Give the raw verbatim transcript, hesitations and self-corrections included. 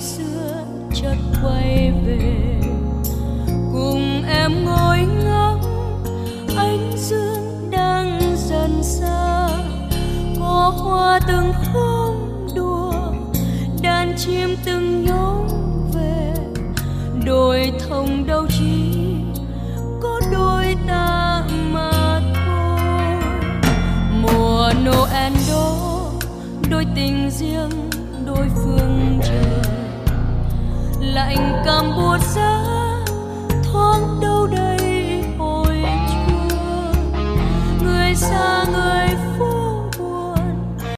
xưa chợt quay về, cùng em ngồi ngắm ánh dương đang dần xa. Có hoa từng khóm đùa, đàn chim từng nhóm về, đồi thông đâu chỉ có đôi ta mà thôi. Mùa Noel đó đôi tình riêng đôi phương trời,